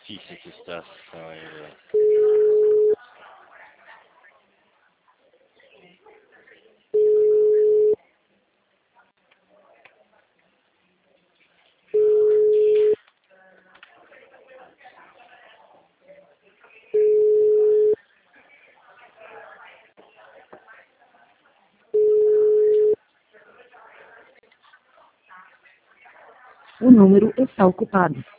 difícil essa situação, hein, velho? O número está ocupado.